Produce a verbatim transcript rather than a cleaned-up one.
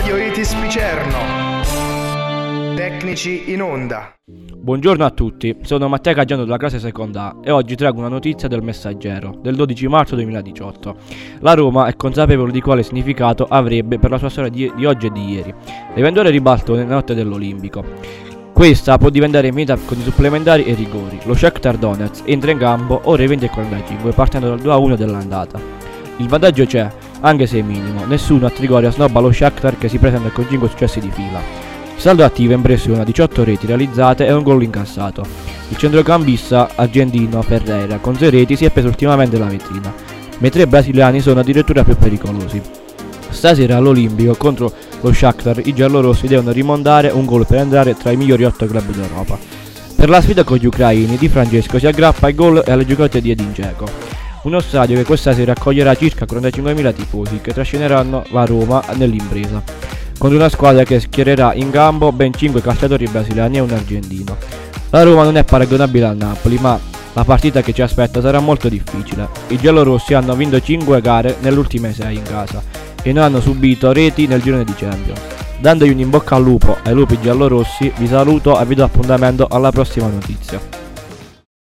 Radio Itis Picerno. Tecnici in onda. Buongiorno a tutti, sono Matteo Caggiano della classe seconda A e oggi traggo una notizia del Messaggero del dodici marzo duemiladiciotto. La Roma è consapevole di quale significato avrebbe per la sua storia di, di oggi e di ieri. L'eventuale ribalto nella notte dell'Olimpico. Questa può diventare meta con i supplementari e i rigori. Lo Shakhtar Donetsk entra in campo ore venti e quarantacinque partendo dal due a uno dell'andata. Il vantaggio c'è, anche se è minimo. Nessuno a Trigoria snobba lo Shakhtar che si presenta con cinque successi di fila. Saldo attivo impressiona diciotto reti realizzate e un gol incassato. Il centrocampista argentino Ferreira con sei reti si è preso ultimamente la vetrina, ma i tre brasiliani sono addirittura più pericolosi. Stasera all'Olimpico contro lo Shakhtar i giallorossi devono rimontare un gol per entrare tra i migliori otto club d'Europa. Per la sfida con gli ucraini Di Francesco si aggrappa ai gol e alle giocate di Edin Dzeko. Uno stadio che questa sera accoglierà circa quarantacinquemila tifosi che trascineranno la Roma nell'impresa, contro una squadra che schiererà in campo ben cinque calciatori brasiliani e un argentino. La Roma non è paragonabile al Napoli, ma la partita che ci aspetta sarà molto difficile. I giallorossi hanno vinto cinque gare nelle ultime sei in casa e non hanno subito reti nel girone di Champions. Dandogli un in bocca al lupo ai lupi giallorossi, vi saluto e vi do appuntamento alla prossima notizia.